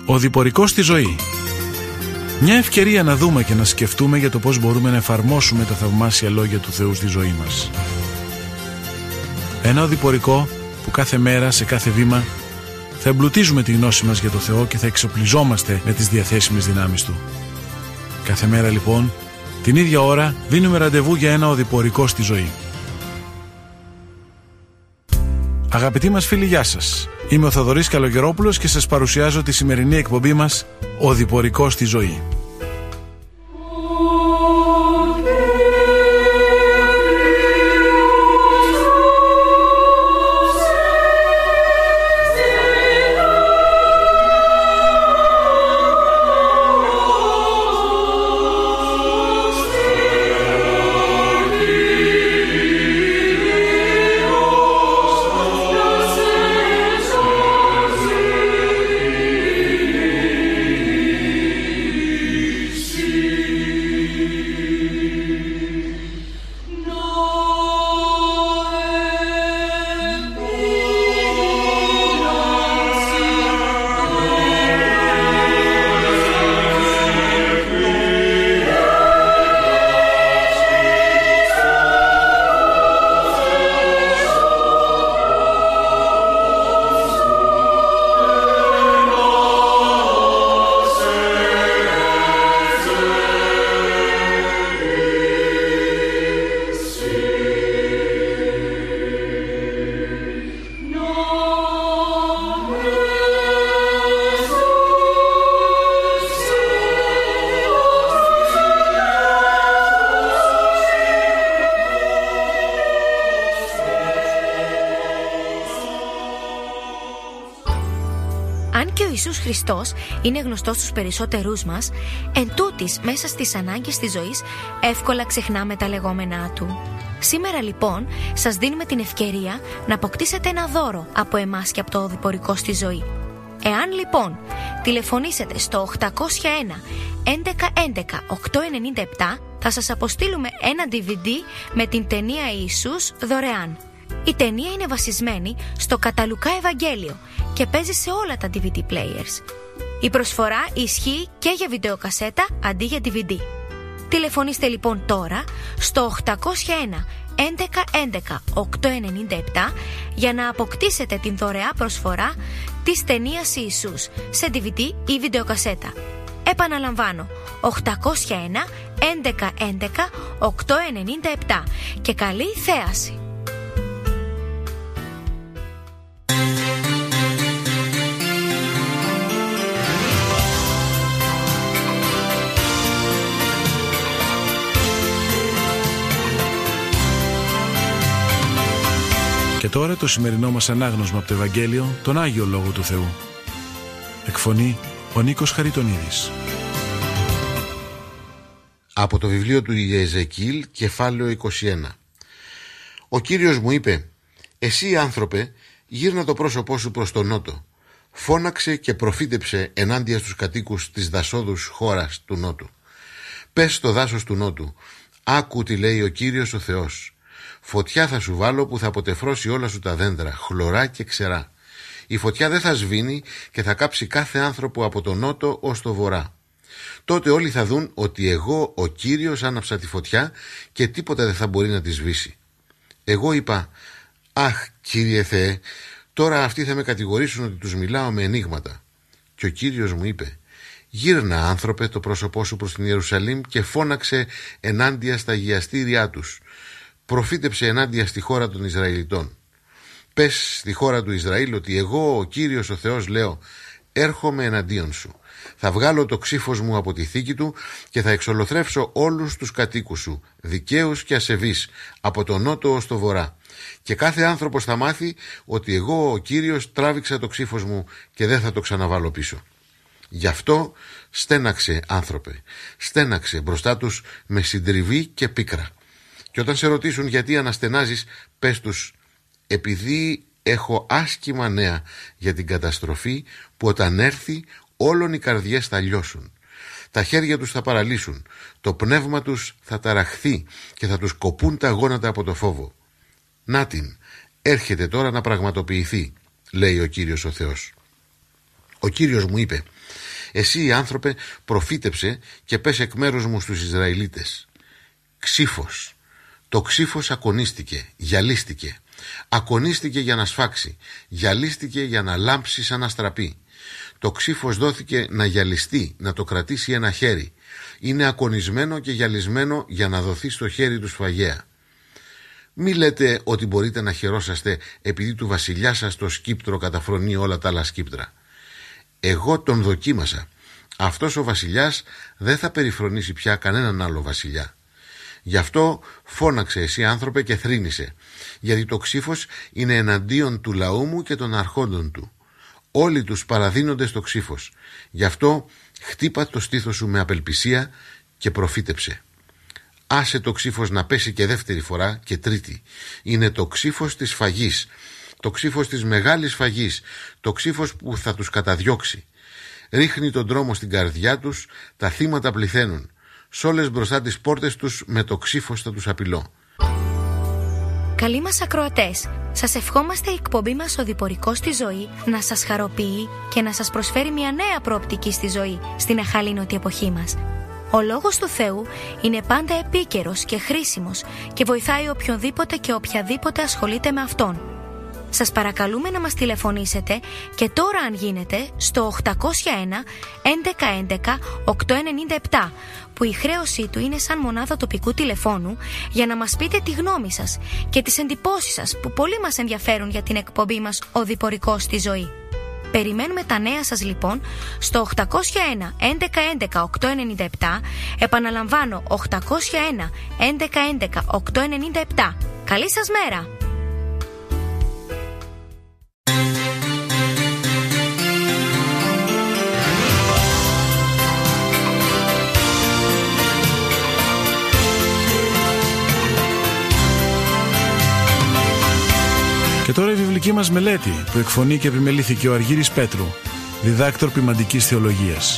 Ο διπορικός στη ζωή. Μια ευκαιρία να δούμε και να σκεφτούμε για το πώς μπορούμε να εφαρμόσουμε τα θαυμάσια λόγια του Θεού στη ζωή μας. Ένα οδηπορικό που κάθε μέρα, σε κάθε βήμα, θα εμπλουτίζουμε τη γνώση μας για το Θεό και θα εξοπλιζόμαστε με τις διαθέσιμες δυνάμεις Του. Κάθε μέρα λοιπόν, την ίδια ώρα, δίνουμε ραντεβού για ένα οδηπορικό στη ζωή. Αγαπητοί μας φίλοι, γεια σας. Είμαι ο Θοδωρής Καλογερόπουλος και σας παρουσιάζω τη σημερινή εκπομπή μας «Οδηπορικό στη ζωή». Ιησούς Χριστός είναι γνωστός στους περισσότερούς μας, εν τούτης μέσα στις ανάγκες της ζωής εύκολα ξεχνάμε τα λεγόμενά Του. Σήμερα λοιπόν σας δίνουμε την ευκαιρία να αποκτήσετε ένα δώρο από εμάς και από το οδηπορικό στη ζωή. Εάν λοιπόν τηλεφωνήσετε στο 801 11 11 897 θα σας αποστείλουμε ένα DVD με την ταινία Ιησούς δωρεάν. Η ταινία είναι βασισμένη στο κατά Λουκά Ευαγγέλιο και παίζει σε όλα τα DVD players. Η προσφορά ισχύει και για βιντεοκασέτα αντί για DVD. Τηλεφωνήστε λοιπόν τώρα στο 801 11 11 897 για να αποκτήσετε την δωρεά προσφορά της ταινίας Ιησούς σε DVD ή βιντεοκασέτα. Επαναλαμβάνω, 801 11 11 897 και καλή θέαση. Και τώρα το σημερινό μας ανάγνωσμα από το Ευαγγέλιο, τον Άγιο Λόγο του Θεού. Εκφωνεί ο Νίκος Χαριτονίδης. Από το βιβλίο του Ιεζεκίλ, κεφάλαιο 21. Ο Κύριος μου είπε: «Εσύ, άνθρωπε, γύρνα το πρόσωπό σου προς τον νότο. Φώναξε και προφήτεψε ενάντια στους κατοίκους της δασόδους χώρας του νότου. Πες στο δάσος του νότου: άκου τι λέει ο Κύριος ο Θεός. Φωτιά θα σου βάλω που θα αποτεφρώσει όλα σου τα δέντρα, χλωρά και ξερά. Η φωτιά δεν θα σβήνει και θα κάψει κάθε άνθρωπο από τον νότο ως το βορρά. Τότε όλοι θα δουν ότι εγώ ο Κύριος άναψα τη φωτιά και τίποτα δεν θα μπορεί να τη σβήσει». Εγώ είπα: «Αχ, Κύριε Θεέ, τώρα αυτοί θα με κατηγορήσουν ότι τους μιλάω με ενίγματα». Και ο Κύριος μου είπε: «Γύρνα, άνθρωπε, το πρόσωπό σου προς την Ιερουσαλήμ και φώναξε ενάντια στα αγιαστήριά τους. Προφήτεψε ενάντια στη χώρα των Ισραηλιτών. Πες στη χώρα του Ισραήλ ότι εγώ ο Κύριος ο Θεός λέω: έρχομαι εναντίον σου. Θα βγάλω το ξύφος μου από τη θήκη του και θα εξολοθρεύσω όλους τους κατοίκους σου, δικαίους και ασεβείς, από τον νότο ως το βορρά. Και κάθε άνθρωπος θα μάθει ότι εγώ ο Κύριος τράβηξα το ξύφος μου και δεν θα το ξαναβάλω πίσω. Γι' αυτό στέναξε, άνθρωπε, στέναξε μπροστά τους με συντριβή και πίκρα. Και όταν σε ρωτήσουν γιατί αναστενάζεις, πες τους: επειδή έχω άσχημα νέα για την καταστροφή που όταν έρθει όλων οι καρδιές θα λιώσουν. Τα χέρια τους θα παραλύσουν, το πνεύμα τους θα ταραχθεί και θα τους κοπούν τα γόνατα από το φόβο. Νάτιν, έρχεται τώρα να πραγματοποιηθεί, λέει ο Κύριος ο Θεός. Ο Κύριος μου είπε: «Εσύ, άνθρωπε, προφήτεψε και πες εκ μέρους μου στους Ισραηλίτες». Ξύφος. Το ξύφος ακονίστηκε, γυαλίστηκε. Ακονίστηκε για να σφάξει, γυαλίστηκε για να λάμψει σαν αστραπή. Το ξύφος δόθηκε να γυαλιστεί, να το κρατήσει ένα χέρι. Είναι ακονισμένο και γυαλισμένο για να δοθεί στο χέρι του σφαγέα. Μη λέτε ότι μπορείτε να χαιρόσαστε επειδή του βασιλιά σας το σκύπτρο καταφρονεί όλα τα άλλα σκύπτρα. Εγώ τον δοκίμασα. Αυτός ο βασιλιάς δεν θα περιφρονήσει πια κανέναν άλλο βασιλιά. Γι' αυτό φώναξε, εσύ άνθρωπε, και θρήνησε, γιατί το ξύφος είναι εναντίον του λαού μου και των αρχόντων του. Όλοι τους παραδίνονται στο ξύφος. Γι' αυτό χτύπα το στήθος σου με απελπισία και προφήτεψε. Άσε το ξύφος να πέσει και δεύτερη φορά και τρίτη. Είναι το ξύφος της φαγής, το ξύφος της μεγάλης φαγής, το ξύφος που θα τους καταδιώξει. Ρίχνει τον τρόμο στην καρδιά τους, τα θύματα πληθαίνουν. Σ' όλες μπροστά τις πόρτες τους με το ξύφος θα τους απειλώ. Καλοί μας ακροατές, σας ευχόμαστε η εκπομπή μας «Οδηπορικός στη ζωή» να σας χαροποιεί και να σας προσφέρει μια νέα προοπτική στη ζωή στην αχαλήνωτη εποχή μας. Ο Λόγος του Θεού είναι πάντα επίκαιρος και χρήσιμος και βοηθάει οποιονδήποτε και οποιαδήποτε ασχολείται με Αυτόν. Σας παρακαλούμε να μας τηλεφωνήσετε και τώρα, αν γίνεται, στο 801 1111 897, που η χρέωσή του είναι σαν μονάδα τοπικού τηλεφώνου, για να μας πείτε τη γνώμη σας και τις εντυπώσεις σας που πολύ μας ενδιαφέρουν για την εκπομπή μας «Οδηπορικός στη ζωή». Περιμένουμε τα νέα σας λοιπόν στο 801 1111 897, επαναλαμβάνω 801 1111 897. Καλή σας μέρα! Και τώρα η βιβλική μας μελέτη που εκφωνεί και επιμελήθηκε ο Αργύρης Πέτρου, διδάκτορ ποιμαντικής θεολογίας.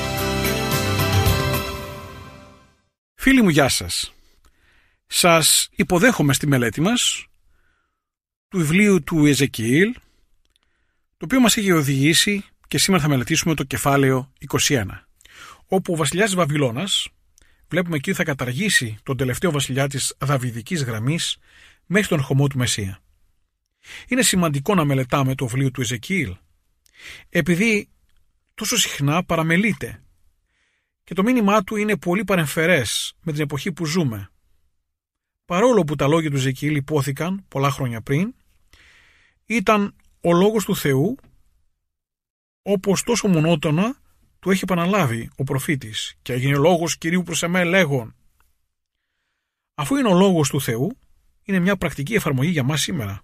Φίλοι μου, γεια σας. Σας υποδέχομαι στη μελέτη μας του βιβλίου του Εζεκιήλ, το οποίο μας έχει οδηγήσει και σήμερα θα μελετήσουμε το κεφάλαιο 21, όπου ο βασιλιάς Βαβυλώνας, βλέπουμε εκεί, θα καταργήσει τον τελευταίο βασιλιά της δαβιδικής γραμμής μέχρι τον ερχομό του Μεσσία. Είναι σημαντικό να μελετάμε το βιβλίο του Εζεκιήλ, επειδή τόσο συχνά παραμελείται και το μήνυμά του είναι πολύ παρεμφερές με την εποχή που ζούμε. Παρόλο που τα λόγια του Εζεκιήλ υπόθηκαν πολλά χρόνια πριν, ήταν ο λόγος του Θεού, όπως τόσο μονότονα του έχει επαναλάβει ο προφήτης, και έγινε λόγος Κυρίου προς εμέ λέγον. Αφού είναι ο λόγος του Θεού, είναι μια πρακτική εφαρμογή για μας σήμερα.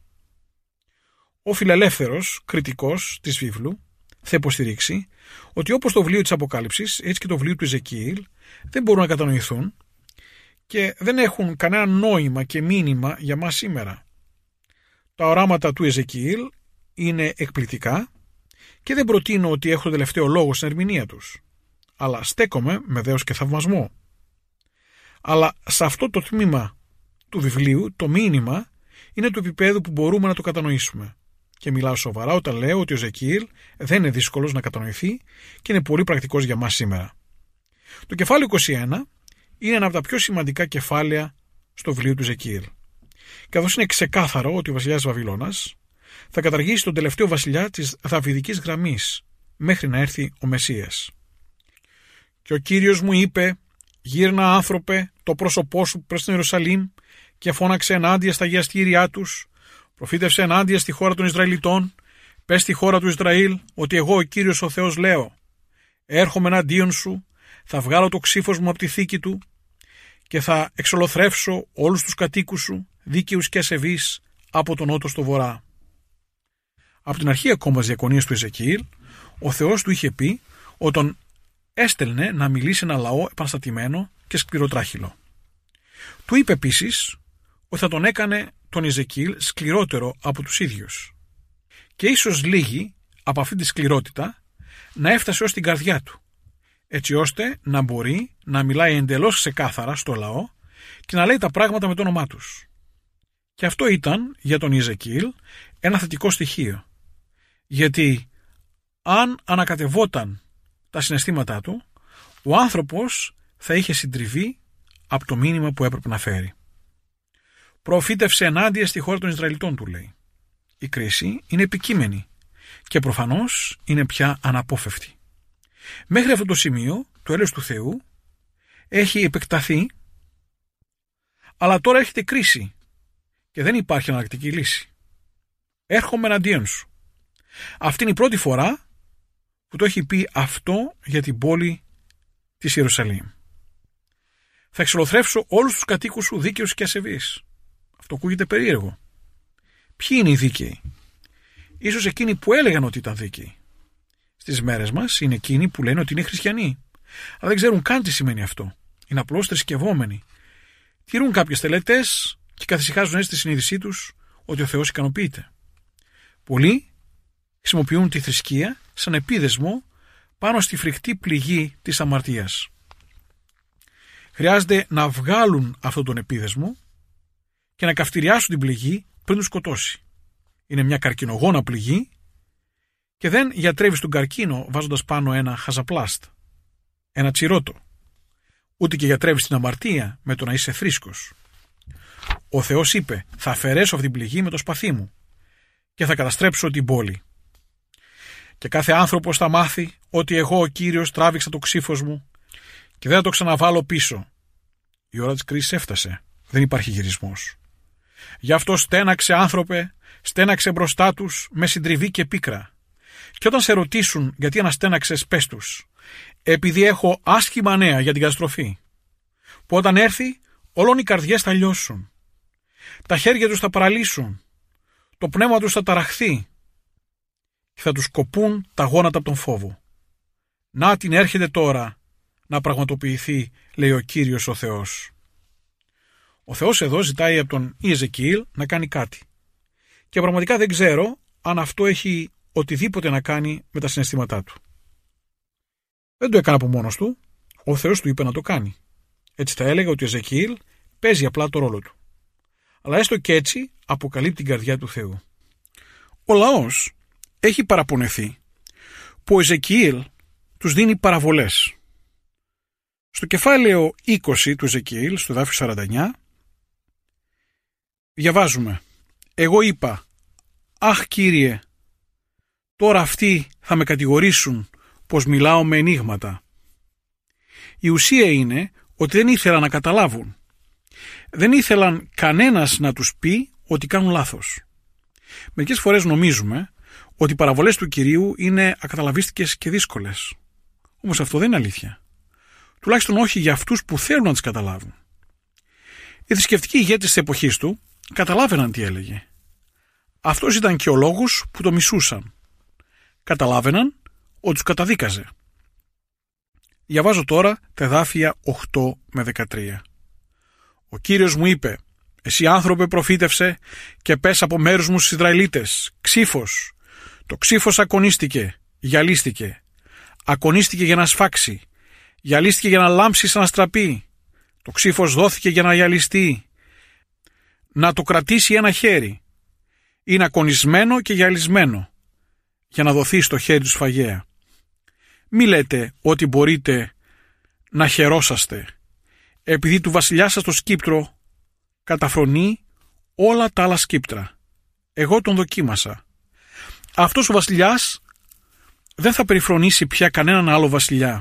Ο φιλελεύθερος κριτικός της βίβλου θα υποστηρίξει ότι όπως το βιβλίο της Αποκάλυψης, έτσι και το βιβλίο του Εζεκιήλ δεν μπορούν να κατανοηθούν και δεν έχουν κανένα νόημα και μήνυμα για μας σήμερα. Τα οράματα του Εζεκιήλ είναι εκπληκτικά και δεν προτείνω ότι έχω το τελευταίο λόγο στην ερμηνεία τους, αλλά στέκομαι με δέος και θαυμασμό. Αλλά σε αυτό το τμήμα του βιβλίου το μήνυμα είναι του επίπεδου που μπορούμε να το κατανοήσουμε. Και μιλάω σοβαρά όταν λέω ότι ο Εζεκιήλ δεν είναι δύσκολος να κατανοηθεί και είναι πολύ πρακτικός για μας σήμερα. Το κεφάλαιο 21 είναι ένα από τα πιο σημαντικά κεφάλαια στο βιβλίο του Εζεκιήλ. Καθώς είναι ξεκάθαρο ότι ο βασιλιάς Βαβυλώνας θα καταργήσει τον τελευταίο βασιλιά της δαβιδικής γραμμής μέχρι να έρθει ο Μεσσίας. Και ο Κύριος μου είπε: «Γύρνα, άνθρωπε, το πρόσωπό σου προς την Ιερουσαλήμ και φώναξε ενάντια στα αγιαστήριά τους. Προφήτευσε ενάντια στη χώρα των Ισραηλιτών. Πες στη χώρα του Ισραήλ ότι εγώ, ο Κύριος ο Θεός, λέω: έρχομαι εναντίον σου, θα βγάλω το ξύφος μου από τη θήκη του και θα εξολοθρεύσω όλους τους κατοίκους σου, δίκαιους και ασεβείς, από τον νότο στο βορρά». Από την αρχή ακόμα της διακονίας του Εζεκιήλ, ο Θεός του είχε πει ότι τον έστελνε να μιλήσει ένα λαό επαναστατημένο και σκληροτράχυλο. Του είπε επίσης ότι θα τον έκανε τον Εζεκιήλ σκληρότερο από τους ίδιους. Και ίσως λίγοι από αυτή τη σκληρότητα να έφτασε ως την καρδιά του, έτσι ώστε να μπορεί να μιλάει εντελώς ξεκάθαρα στο λαό και να λέει τα πράγματα με το όνομά τους. Και αυτό ήταν για τον Εζεκιήλ ένα θετικό στοιχείο, γιατί αν ανακατευόταν τα συναισθήματά του, ο άνθρωπος θα είχε συντριβεί από το μήνυμα που έπρεπε να φέρει. Προφήτευσε ενάντια στη χώρα των Ισραηλιτών, του λέει. Η κρίση είναι επικείμενη και προφανώς είναι πια αναπόφευκτη. Μέχρι αυτό το σημείο το έλεος του Θεού έχει επεκταθεί, αλλά τώρα έρχεται κρίση και δεν υπάρχει εναλλακτική λύση. Έρχομαι εναντίον σου. Αυτή είναι η πρώτη φορά που το έχει πει αυτό για την πόλη της Ιερουσαλήμ. Θα εξολοθρεύσω όλους τους κατοίκους σου δίκαιους και ασεβείς. Αυτό ακούγεται περίεργο. Ποιοι είναι οι δίκαιοι? Ίσως εκείνοι που έλεγαν ότι ήταν δίκαιοι. Στις μέρες μας είναι εκείνοι που λένε ότι είναι χριστιανοί, αλλά δεν ξέρουν καν τι σημαίνει αυτό. Είναι απλώς θρησκευόμενοι. Τηρούν κάποιες τελετές και καθησυχάζουν έτσι στη συνείδησή τους ότι ο Θεός ικανοποιείται. Πολλοί χρησιμοποιούν τη θρησκεία σαν επίδεσμο πάνω στη φρικτή πληγή της αμαρτίας. Χρειάζεται να βγάλουν αυτόν τον επίδεσμο και να καυτηριάσουν την πληγή πριν τους σκοτώσει. Είναι μια καρκινογόνα πληγή και δεν γιατρεύεις τον καρκίνο βάζοντας πάνω ένα χαζαπλάστ, ένα τσιρότο. Ούτε και γιατρεύεις την αμαρτία με το να είσαι θρήσκος. Ο Θεός είπε: θα αφαιρέσω αυτή την πληγή με το σπαθί μου και θα καταστρέψω την πόλη. Και κάθε άνθρωπος θα μάθει ότι εγώ ο Κύριος τράβηξα το ξύφος μου και δεν θα το ξαναβάλω πίσω. Η ώρα της κρίσης έφτασε. Δεν υπάρχει γυρισμός. Γι' αυτό στέναξε, άνθρωπε, στέναξε μπροστά τους με συντριβή και πίκρα. Και όταν σε ρωτήσουν γιατί αναστέναξες, πες τους: επειδή έχω άσχημα νέα για την καταστροφή, που όταν έρθει όλων οι καρδιές θα λιώσουν, τα χέρια τους θα παραλύσουν, το πνεύμα τους θα ταραχθεί και θα τους κοπούν τα γόνατα από τον φόβο. Να την έρχεται τώρα να πραγματοποιηθεί, λέει ο Κύριος ο Θεός. Ο Θεός εδώ ζητάει από τον Ιεζεκιήλ να κάνει κάτι. Και πραγματικά δεν ξέρω αν αυτό έχει οτιδήποτε να κάνει με τα συναισθήματά του. Δεν το έκανε από μόνος του, ο Θεός του είπε να το κάνει. Έτσι θα έλεγα ότι ο Εζεκιήλ παίζει απλά το ρόλο του. Αλλά έστω και έτσι αποκαλύπτει την καρδιά του Θεού. Ο λαός έχει παραπονεθεί που ο Εζεκιήλ τους δίνει παραβολές. Στο κεφάλαιο 20 του Εζεκιήλ, στο εδάφιο 49, διαβάζουμε: εγώ είπα, αχ Κύριε, τώρα αυτοί θα με κατηγορήσουν πως μιλάω με ενίγματα. Η ουσία είναι ότι δεν ήθελαν να καταλάβουν. Δεν ήθελαν κανένας να τους πει ότι κάνουν λάθος. Μερικές φορές νομίζουμε ότι οι παραβολές του Κυρίου είναι ακαταλαβίστικες και δύσκολες. Όμως αυτό δεν είναι αλήθεια. Τουλάχιστον όχι για αυτούς που θέλουν να τις καταλάβουν. Οι θρησκευτικοί ηγέτες της εποχής του καταλάβαιναν τι έλεγε. Αυτός ήταν και ο λόγος που το μισούσαν. Καταλάβαιναν ότι τους καταδίκαζε. Διαβάζω τώρα τα εδάφια 8 με 13. Ο Κύριος μου είπε: εσύ άνθρωπε προφήτευσε και πες από μέρους μου στους Ισραηλίτες: ξύφος. Το ξύφος ακονίστηκε, γυαλίστηκε. Ακονίστηκε για να σφάξει. Γυαλίστηκε για να λάμψει σαν να στραπεί. Το ξύφος δόθηκε για να γυαλιστεί. Να το κρατήσει ένα χέρι. Είναι ακονισμένο και γυαλισμένο για να δοθεί στο χέρι του σφαγέα. Μη λέτε ότι μπορείτε να χαιρόσαστε, επειδή του βασιλιά σας το σκύπτρο καταφρονεί όλα τα άλλα σκύπτρα. Εγώ τον δοκίμασα. Αυτός ο βασιλιάς δεν θα περιφρονήσει πια κανέναν άλλο βασιλιά.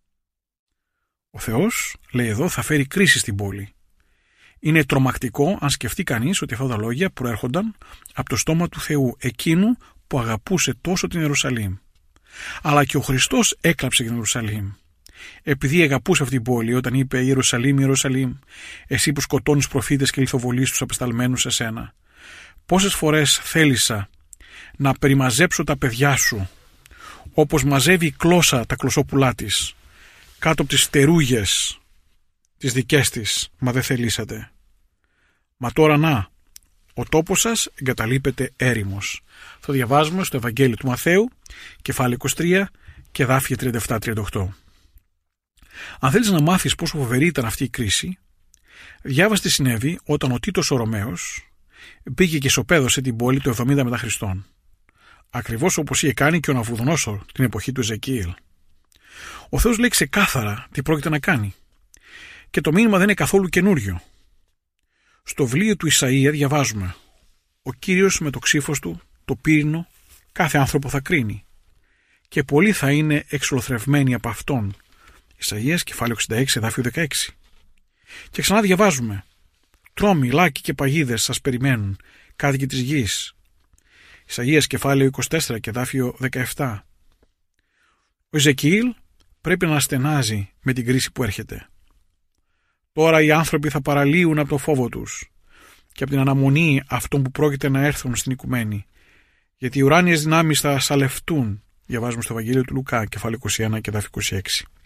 Ο Θεός, λέει εδώ, θα φέρει κρίση στην πόλη. Είναι τρομακτικό αν σκεφτεί κανείς ότι αυτά τα λόγια προέρχονταν από το στόμα του Θεού, εκείνου που αγαπούσε τόσο την Ιερουσαλήμ. Αλλά και ο Χριστός έκλαψε για την Ιερουσαλήμ. Επειδή αγαπούσε αυτή την πόλη, όταν είπε Ιερουσαλήμ, Ιερουσαλήμ, εσύ που σκοτώνεις προφήτες και λιθοβολείς τους απεσταλμένους σε σένα, πόσες φορές θέλησα να περιμαζέψω τα παιδιά σου, όπως μαζεύει η κλώσσα τα κλωσόπουλά της, κάτω από τις φτερούγες τις δικές της, μα δεν θελήσατε. Μα τώρα να, ο τόπος σας εγκαταλείπεται έρημος. Το διαβάζουμε στο Ευαγγέλιο του Μαθαίου, κεφάλαιο 23 και εδάφια 37-38. Αν θέλεις να μάθεις πόσο φοβερή ήταν αυτή η κρίση, διάβασε τι συνέβη όταν ο Τίτος ο Ρωμαίος πήγε και ισοπαίδωσε την πόλη το 70 μετά Χριστόν. ακριβώς όπως είχε κάνει και ο Ναβουδονόσορ την εποχή του Εζεκίελ. Ο Θεός λέει ξεκάθαρα τι πρόκειται να κάνει. Και το μήνυμα δεν είναι καθόλου καινούριο. Στο βιβλίο του Ισαΐα διαβάζουμε: «Ο Κύριος με το ξύφος του, το πύρινο, κάθε άνθρωπο θα κρίνει. Και πολλοί θα είναι εξολοθρευμένοι από αυτόν». Ισαΐας, κεφάλαιο 66, εδάφιο 16. Και ξανά διαβάζουμε: «Τρόμοι, λάκκοι και παγίδες σας περιμένουν, κάτοικοι της γης». Ισαΐας, κεφάλαιο 24 και εδάφιο 17. Ο Εζεκίελ πρέπει να στενάζει με την κρίση που έρχεται. Τώρα οι άνθρωποι θα παραλύουν από το φόβο τους και από την αναμονή αυτών που πρόκειται να έρθουν στην οικουμένη, γιατί οι ουράνιες δυνάμεις θα σαλευτούν. Διαβάζουμε στο Ευαγγέλιο του Λουκά, κεφάλαιο 21 και εδάφιο 26.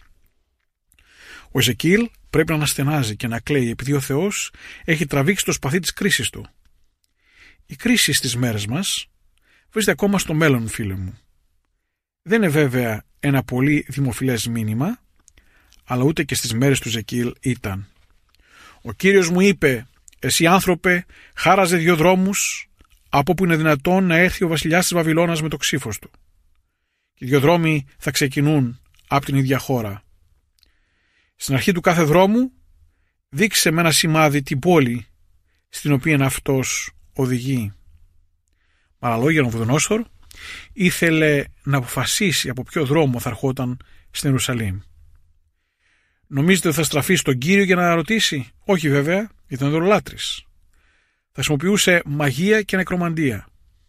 Ο Εζεκίελ πρέπει να αναστενάζει και να κλαίει, επειδή ο Θεός έχει τραβήξει το σπαθί της κρίσης του. Η κρίση στις μέρες μας βρίσκεται ακόμα στο μέλλον, φίλε μου. Δεν είναι βέβαια ένα πολύ δημοφιλές μήνυμα, αλλά ούτε και στις μέρες του Εζεκίελ ήταν. Ο Κύριος μου είπε: «Εσύ άνθρωπε, χάραζε 2 δρόμους, από που είναι δυνατόν να έρθει ο βασιλιάς της Βαβυλώνας με το ξύφος του. Και οι 2 δρόμοι θα ξεκινούν από την ίδια χώρα. Στην αρχή του κάθε δρόμου δείξε με ένα σημάδι την πόλη στην οποία αυτός οδηγεί». Με άλλα λόγια, ο Ναβουδονόσορ ήθελε να αποφασίσει από ποιο δρόμο θα ερχόταν στην Ιερουσαλήμ. Νομίζετε ότι θα στραφεί στον Κύριο για να ρωτήσει? Όχι βέβαια, γιατί ήταν ειδωλολάτρης. Θα χρησιμοποιούσε μαγεία και νεκρομαντία.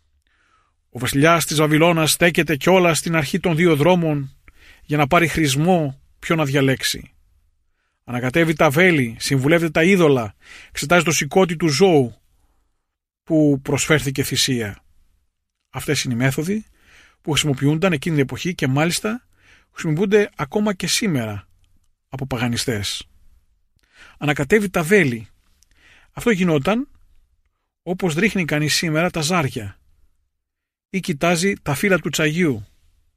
Ο βασιλιάς της Βαβυλώνας στέκεται κιόλας στην αρχή των 2 δρόμων για να πάρει χρησμό ποιο να διαλέξει. Ανακατεύει τα βέλη, συμβουλεύεται τα είδωλα, εξετάζει το σηκώτη του ζώου που προσφέρθηκε θυσία. Αυτές είναι οι μέθοδοι που χρησιμοποιούνταν εκείνη την εποχή και μάλιστα χρησιμοποιούνται ακόμα και σήμερα από παγανιστές. Ανακατεύει τα βέλη. Αυτό γινόταν όπως ρίχνει κανείς σήμερα τα ζάρια ή κοιτάζει τα φύλλα του τσαγιού.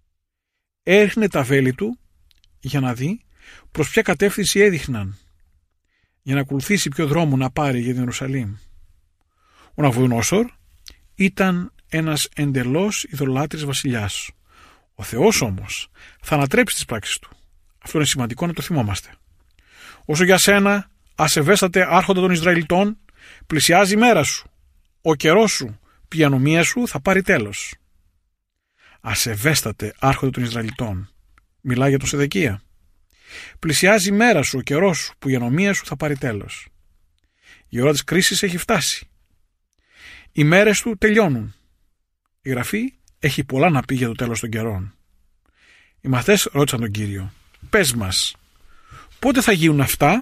Έριχνε τα βέλη του για να δει προς ποια κατεύθυνση έδειχναν, για να ακολουθήσει ποιο δρόμο να πάρει για την Ιερουσαλήμ. Ο Ναβουδονόσορ ήταν ένας εντελώς ειδωλολάτρης βασιλιάς. Ο Θεός όμως θα ανατρέψει τις πράξεις του. Αυτό είναι σημαντικό να το θυμόμαστε. «Όσο για σένα, ασεβέστατε άρχοντα των Ισραηλιτών, πλησιάζει η μέρα σου. Ο καιρός σου, η ανομία σου θα πάρει τέλος». Ασεβέστατε άρχοντα των Ισραηλιτών. Μιλάει για τον Σεδεκία. Πλησιάζει η μέρα σου, ο καιρός σου, που η ανομία σου θα πάρει τέλος. Η ώρα της κρίσης έχει φτάσει. Οι μέρες του τελειώνουν. Η Γραφή έχει πολλά να πει για το τέλος των καιρών. Οι μαθητές ρώτησαν τον Κύριο: «Πες μας, πότε θα γίνουν αυτά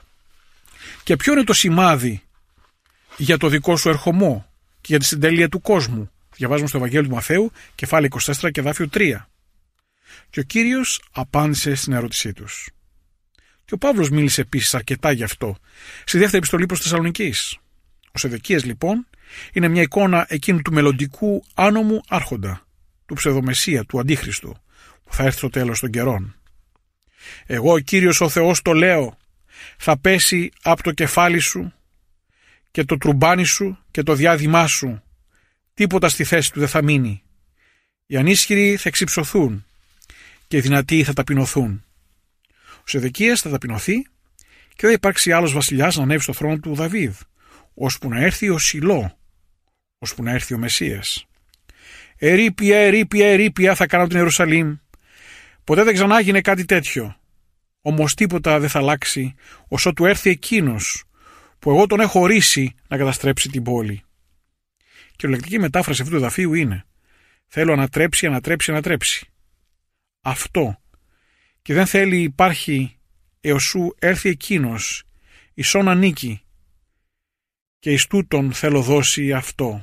και ποιο είναι το σημάδι για το δικό σου ερχομό και για τη συντέλεια του κόσμου?» Διαβάζουμε στο Ευαγγέλιο του Μαθαίου, κεφάλαιο 24 και εδάφιο 3. Και ο Κύριος απάντησε στην ερώτησή τους. Και ο Παύλος μίλησε επίσης αρκετά γι' αυτό στη δεύτερη επιστολή προς Θεσσαλονικείς. Ο Σεδεκίας λοιπόν είναι μια εικόνα εκείνου του μελλοντικού άνομου άρχοντα, του ψευδομεσσία, του Αντίχριστου, που θα έρθει στο τέλος των καιρών. «Εγώ ο Κύριος ο Θεός το λέω, θα πέσει από το κεφάλι σου και το τρουμπάνι σου και το διάδημά σου, τίποτα στη θέση του δεν θα μείνει. Οι ανίσχυροι θα εξυψωθούν και οι δυνατοί θα ταπεινωθούν». Ο Σεδεκίας θα ταπεινωθεί και δεν θα υπάρξει άλλος βασιλιάς να ανέβει στο θρόνο του Δαβίδ, ώσπου να έρθει ο Σιλό, ώσπου να έρθει ο Μεσσίας. «Ερήπια, ερήπια, ερήπια θα κάνω την Ιερουσαλήμ. Ποτέ δεν ξανάγινε κάτι τέτοιο. Όμως τίποτα δεν θα αλλάξει ώσοτου έρθει εκείνος που εγώ τον έχω ορίσει να καταστρέψει την πόλη». Και η λεκτική μετάφραση αυτού του εδαφίου είναι: θέλω ανατρέψει, ανατρέψει, ανατρέψει. Αυτό. Και δεν θέλει υπάρχει έως σου έρθει εκείνος, ισόν ανήκει, και εις τούτον θέλω δώσει αυτό.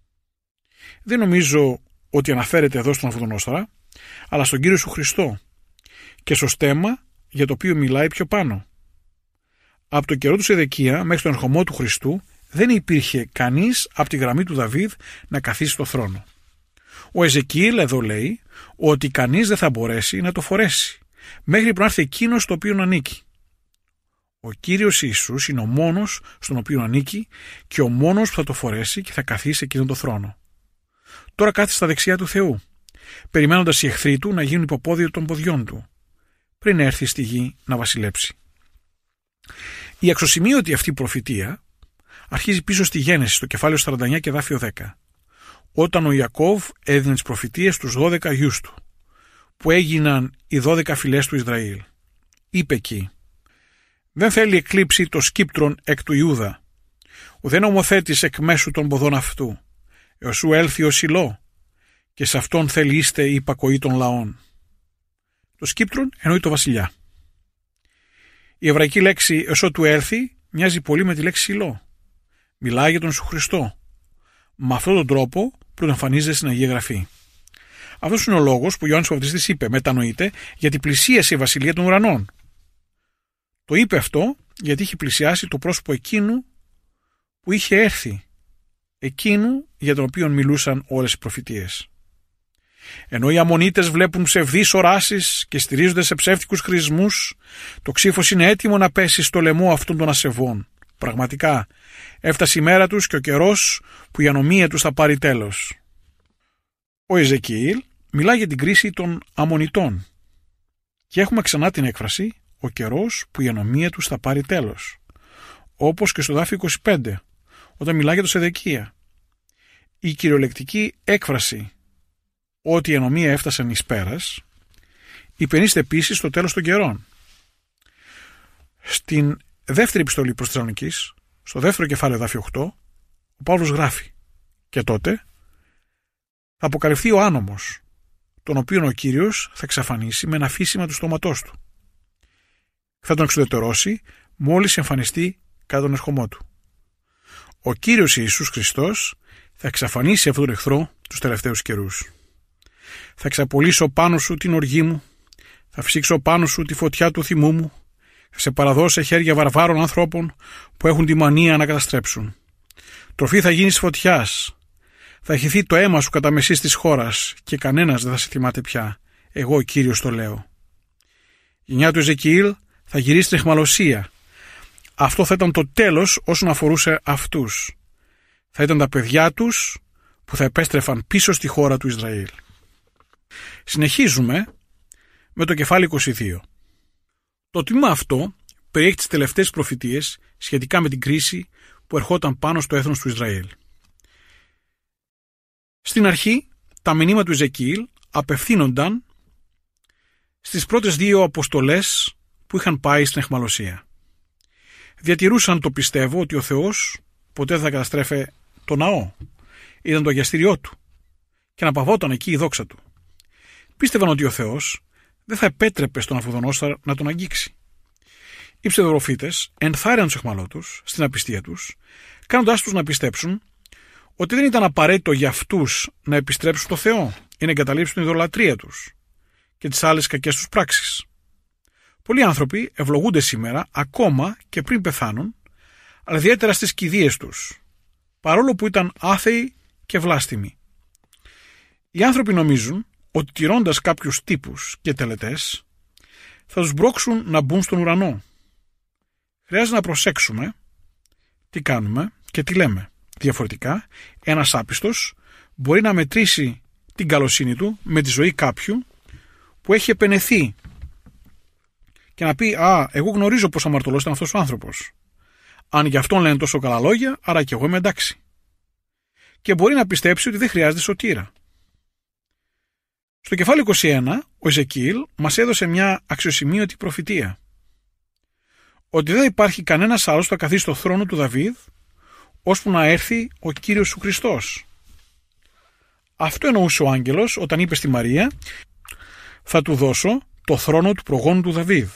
Δεν νομίζω ότι αναφέρεται εδώ στον Ναβουδονόσορα, αλλά στον Κύριο σου Χριστό και στο στέμμα για το οποίο μιλάει πιο πάνω. Από το καιρό του Σεδεκία μέχρι τον ερχομό του Χριστού δεν υπήρχε κανείς από τη γραμμή του Δαβίδ να καθίσει στο θρόνο. Ο Εζεκίελ εδώ λέει ότι κανείς δεν θα μπορέσει να το φορέσει μέχρι που να έρθει εκείνος στο οποίο ανήκει. Ο Κύριος Ιησούς είναι ο μόνος στον οποίο ανήκει και ο μόνος που θα το φορέσει και θα καθίσει εκείνον το θρόνο. Τώρα κάθεται στα δεξιά του Θεού, περιμένοντας οι εχθροί του να γίνουν υποπόδιο των ποδιών του, πριν έρθει στη γη να βασιλέψει. Η αξιοσημείωτη αυτή προφητεία αρχίζει πίσω στη Γένεση, στο κεφάλαιο 49 και εδάφιο 10, όταν ο Ιακώβ έδινε τις προφητείες στους 12 γιους του, που έγιναν οι 12 φυλές του Ισραήλ. Είπε εκεί: «Δεν θέλει εκλείψει το σκύπτρον εκ του Ιούδα, ουδέν ομοθέτης εκ μέσου των ποδών αυτού, εωσού έλθει ο Σιλό, και σε αυτόν θέλει είστε η υπακοή των λαών». Το σκύπτρον εννοεί το βασιλιά. Η εβραϊκή λέξη εσώτου έλθει μοιάζει πολύ με τη λέξη Σιλό. Μιλάει για τον Ιησού Χριστό. Με αυτόν τον τρόπο πρωτοεμφανίζεται στην Αγία Γραφή. Αυτός είναι ο λόγος που ο Ιωάννης ο Βαπτιστής είπε: «Μετανοείται, γιατί πλησίασε η βασιλεία των ουρανών». Το είπε αυτό γιατί είχε πλησιάσει το πρόσωπο εκείνου που είχε έρθει, εκείνου για τον οποίο μιλούσαν όλες οι προφητείες. Ενώ οι Αμμονίτες βλέπουν ψευδείς οράσεις και στηρίζονται σε ψεύτικους χρησμούς, το ξύφος είναι έτοιμο να πέσει στο λαιμό αυτών των ασεβών. Πραγματικά, έφτασε η μέρα τους και ο καιρός που η ανομία τους θα πάρει τέλος. Ο Εζεκιήλ μιλά για την κρίση των Αμμονιτών και έχουμε ξανά την έκφραση «ο καιρός που η ανομία τους θα πάρει τέλος», όπως και στο δάφιο 25, όταν μιλά για το Σεδεκία. Η κυριολεκτική έκφραση ότι η ανομία έφτασαν εις πέρας υπενήστε επίσης στο τέλος των καιρών. Στην δεύτερη επιστολή προς Θεσσαλονικής, στο δεύτερο κεφάλαιο εδάφιο 8, ο Παύλος γράφει: «Και τότε θα αποκαλυφθεί ο άνομος, τον οποίον ο Κύριος θα εξαφανίσει με ένα φύσιμα του στόματός του. Θα τον εξουδετερώσει μόλις εμφανιστεί κατά τον ερχομό του». Ο Κύριος Ιησούς Χριστός θα εξαφανίσει αυτόν τον εχθρό τους τελευταίους καιρούς. «Θα εξαπολύσω πάνω σου την οργή μου, θα φυσήξω πάνω σου τη φωτιά του θυμού μου, θα σε παραδώσω σε χέρια βαρβάρων ανθρώπων που έχουν τη μανία να καταστρέψουν. Τροφή θα γίνεις φωτιάς, θα χυθεί το αίμα σου κατά μεσής της χώρας και κανένας δεν θα σε θυμάται πια. Εγώ ο Κύριος το λέω». Η γενιά του Εζεκιήλ θα γυρίσει στην αιχμαλωσία. Αυτό θα ήταν το τέλος όσον αφορούσε αυτούς. Θα ήταν τα παιδιά τους που θα επέστρεφαν πίσω στη χώρα του Ισραήλ. Συνεχίζουμε με το κεφάλαιο 22. Το τμήμα αυτό περιέχει τις τελευταίες προφητείες σχετικά με την κρίση που ερχόταν πάνω στο έθνος του Ισραήλ. Στην αρχή, τα μηνύματα του Εζεκιήλ απευθύνονταν στις πρώτες δύο αποστολές που είχαν πάει στην αιχμαλωσία. Διατηρούσαν το πιστεύω ότι ο Θεός ποτέ δεν θα καταστρέφε το ναό. Ήταν το αγιαστήριό του και να παβόταν εκεί η δόξα του. Πίστευαν ότι ο Θεός δεν θα επέτρεπε στον Ναβουχοδονόσορ να τον αγγίξει. Οι ψευδοπροφήτες ενθάρρυναν τους αιχμαλώτους στην απιστία τους, κάνοντάς τους να πιστέψουν ότι δεν ήταν απαραίτητο για αυτούς να επιστρέψουν στο Θεό ή να εγκαταλείψουν την ιδωλατρία τους και τις άλλες κακές τους πράξεις. Πολλοί άνθρωποι ευλογούνται σήμερα ακόμα και πριν πεθάνουν, αλλά ιδιαίτερα στις κηδείες τους, παρόλο που ήταν άθεοι και βλάστημοι. Οι άνθρωποι νομίζουν ότι τηρώντας κάποιους τύπους και τελετές θα τους μπρώξουν να μπουν στον ουρανό. Χρειάζεται να προσέξουμε τι κάνουμε και τι λέμε. Διαφορετικά, ένας άπιστος μπορεί να μετρήσει την καλοσύνη του με τη ζωή κάποιου που έχει επενεθεί και να πει «Α, εγώ γνωρίζω πως αμαρτωλός ήταν αυτός ο άνθρωπος. Αν για αυτόν λένε τόσο καλά λόγια, άρα και εγώ είμαι εντάξει». Και μπορεί να πιστέψει ότι δεν χρειάζεται σωτήρα. Στο κεφάλαιο 21, ο Εζεκιήλ μας έδωσε μια αξιοσημείωτη προφητεία. Ότι δεν υπάρχει κανένας άλλος που θα καθίσει στο θρόνο του Δαβίδ, ώσπου να έρθει ο Κύριος σου Χριστός. Αυτό εννοούσε ο άγγελος όταν είπε στη Μαρία «Θα του δώσω το θρόνο του προγόνου του Δαβίδ».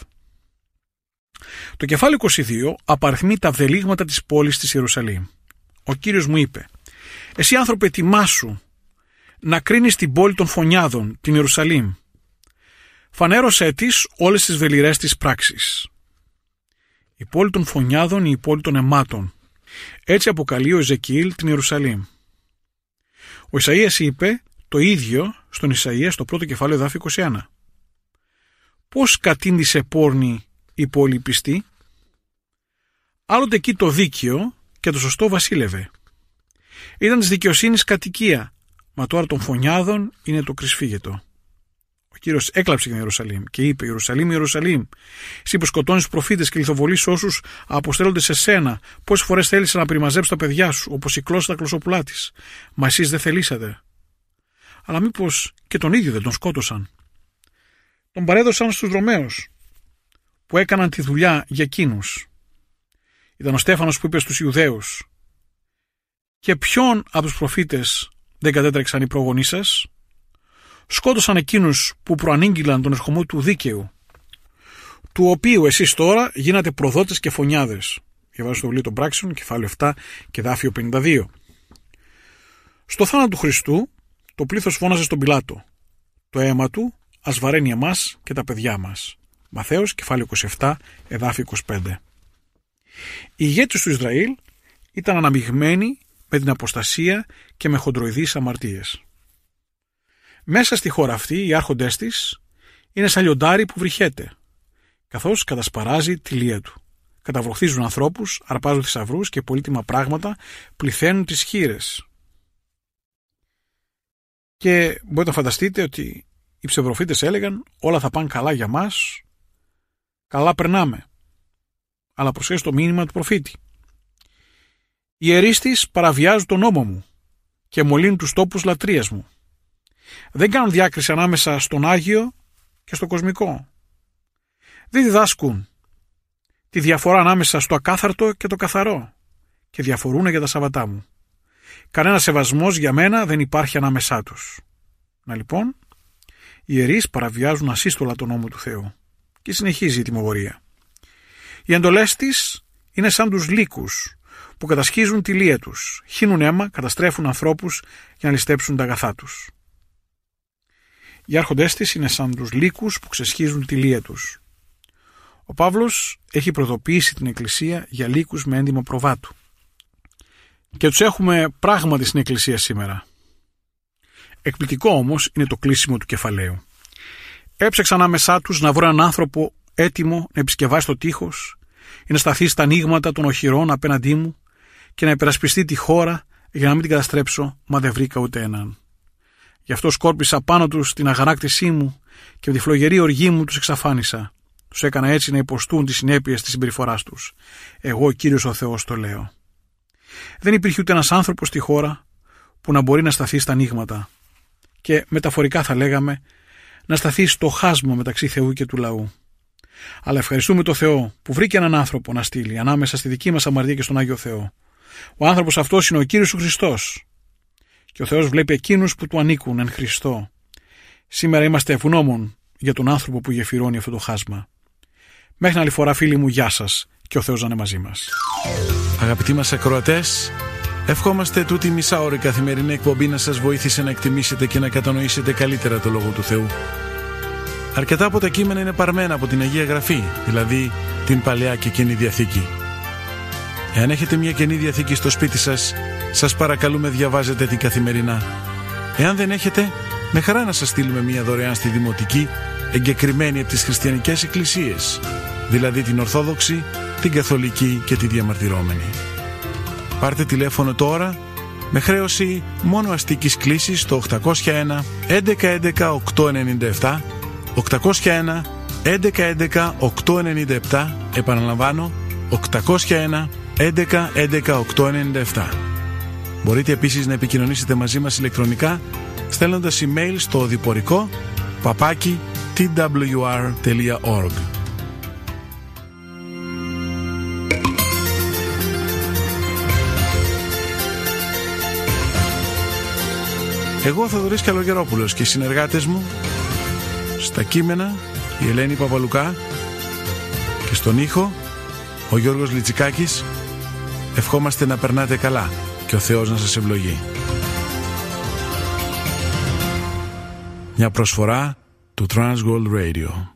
Το κεφάλαιο 22 απαριθμεί τα βδελίγματα της πόλης της Ιερουσαλήμ. Ο Κύριος μου είπε «Εσύ άνθρωπε, ετοιμάσου να κρίνεις την πόλη των φωνιάδων, την Ιερουσαλήμ. Φανέρωσέ της όλες τις βεληρές της πράξεις». Η πόλη των φωνιάδων, η πόλη των αιμάτων. Έτσι αποκαλεί ο Εζεκιήλ την Ιερουσαλήμ. Ο Ισαΐας είπε το ίδιο στον Ισαΐα στο πρώτο κεφάλαιο εδάφιο 21. Πώς κατήντησε πόρνη η πόλη πιστή? Άλλοτε εκεί το δίκαιο και το σωστό βασίλευε. Ήταν της δικαιοσύνης κατοικία, μα τώρα των φωνιάδων είναι το κρυσφύγετο. Ο Κύριος έκλαψε για την Ιερουσαλήμ και είπε: Ιερουσαλήμ, Ιερουσαλήμ, εσύ που σκοτώνεις προφήτες και λιθοβολείς όσους αποστέλλονται σε σένα, πόσες φορές θέλησαν να περιμαζέψεις τα παιδιά σου, όπως η κλώσσα τα κλωσοπουλά της, μα εσείς δεν θελήσατε. Αλλά μήπως και τον ίδιο δεν τον σκότωσαν? Τον παρέδωσαν στους Ρωμαίους, που έκαναν τη δουλειά για εκείνους. Ήταν ο Στέφανος που είπε στους Ιουδαίους: και ποιον από τους προφήτες δεν κατέτρεξαν οι προγονείς σας? Σκότωσαν εκείνους που προανήγγυλαν τον ερχομό του δίκαιου, του οποίου εσείς τώρα γίνατε προδότες και φωνιάδες. Διαβάζω στο βιβλίο των Πράξεων, κεφάλαιο 7 και δάφιο 52. Στο θάνατο του Χριστού, το πλήθος φώναζε στον Πιλάτο: το αίμα του ας βαραίνει εμάς και τα παιδιά μας. Ματθαίος, κεφάλαιο 27, εδάφιο 25. Οι ηγέτες του Ισραήλ ήταν αναμειγμένοι με την αποστασία και με χοντροειδείς αμαρτίες. Μέσα στη χώρα αυτή οι άρχοντές της είναι σαν λιοντάρι που βρυχέται, καθώς κατασπαράζει τη λία του. Καταβροχθίζουν ανθρώπους, αρπάζουν θησαυρούς και πολύτιμα πράγματα, πληθαίνουν τις χήρες. Και μπορείτε να φανταστείτε ότι οι ψευδροφήτες έλεγαν: όλα θα πάνε καλά για μας, καλά περνάμε. Αλλά προσθέσει το μήνυμα του προφήτη: οι ιερείς της παραβιάζουν τον νόμο μου και μολύνουν τους τόπους λατρείας μου. Δεν κάνουν διάκριση ανάμεσα στον Άγιο και στο κοσμικό. Δεν διδάσκουν τη διαφορά ανάμεσα στο ακάθαρτο και το καθαρό και διαφορούν για τα Σαββατά μου. Κανένα σεβασμός για μένα δεν υπάρχει ανάμεσά τους. Να λοιπόν, οι ιερείς παραβιάζουν ασύστολα τον νόμο του Θεού. Και συνεχίζει η τιμωρία. Οι εντολές της είναι σαν τους λύκους που κατασχίζουν τη λία τους, χύνουν αίμα, καταστρέφουν ανθρώπους για να ληστέψουν τα αγαθά τους. Οι άρχοντές της είναι σαν τους λύκους που ξεσχίζουν τη λία τους. Ο Παύλος έχει προειδοποιήσει την Εκκλησία για λύκους με έντιμο προβάτου. Και τους έχουμε πράγματι στην Εκκλησία σήμερα. Εκπληκτικό όμως είναι το κλείσιμο του κεφαλαίου. Έψαξαν ανάμεσά τους να βρουν έναν άνθρωπο έτοιμο να επισκευάσει το τείχος ή να σταθεί στα ανοίγματα των οχυρών απέναντί μου και να υπερασπιστεί τη χώρα για να μην την καταστρέψω, μα δεν βρήκα ούτε έναν. Γι' αυτό σκόρπισα πάνω τους την αγανάκτησή μου και με τη φλογερή οργή μου τους εξαφάνισα. Τους έκανα έτσι να υποστούν τις συνέπειες της συμπεριφοράς τους. Εγώ, ο Κύριος ο Θεός, το λέω. Δεν υπήρχε ούτε ένας άνθρωπος στη χώρα που να μπορεί να σταθεί στα ανοίγματα και μεταφορικά θα λέγαμε να σταθεί στο χάσμα μεταξύ Θεού και του λαού. Αλλά ευχαριστούμε το Θεό που βρήκε έναν άνθρωπο να στείλει ανάμεσα στη δική μας αμαρτία και στον Άγιο Θεό. Ο άνθρωπος αυτός είναι ο Κύριος ο Χριστός. Και ο Θεός βλέπει εκείνους που του ανήκουν εν Χριστώ. Σήμερα είμαστε ευγνώμων για τον άνθρωπο που γεφυρώνει αυτό το χάσμα. Μέχρι άλλη φορά, φίλοι μου, γεια σας και ο Θεός να είναι μαζί μας. Αγαπητοί μας ακροατές, ευχόμαστε τούτη μισάωρη καθημερινή εκπομπή να σας βοήθησε να εκτιμήσετε και να κατανοήσετε καλύτερα το Λόγο του Θεού. Αρκετά από τα κείμενα είναι παρμένα από την Αγία Γραφή, δηλαδή την Παλαιά και Καινή Διαθήκη. Εάν έχετε μια Καινή Διαθήκη στο σπίτι σας, σας παρακαλούμε διαβάζετε την καθημερινά. Εάν δεν έχετε, με χαρά να σας στείλουμε μια δωρεάν στη Δημοτική, εγκεκριμένη από τις χριστιανικές εκκλησίες, δηλαδή την Ορθόδοξη, την Καθολική και τη Διαμαρτυρόμενη. Πάρτε τηλέφωνο τώρα με χρέωση μόνο αστικής κλήσης στο 801 1111 897, 801 1111 897, επαναλαμβάνω 801 1111 897. Μπορείτε επίσης να επικοινωνήσετε μαζί μας ηλεκτρονικά στέλνοντας email στο οδηπορικό @twr.org. Εγώ, Θοδωρής Καλογερόπουλος, και οι συνεργάτες μου στα κείμενα η Ελένη Παπαλουκά και στον ήχο ο Γιώργος Λιτσικάκης, ευχόμαστε να περνάτε καλά και ο Θεός να σας ευλογεί. Μια προσφορά του Transworld Radio.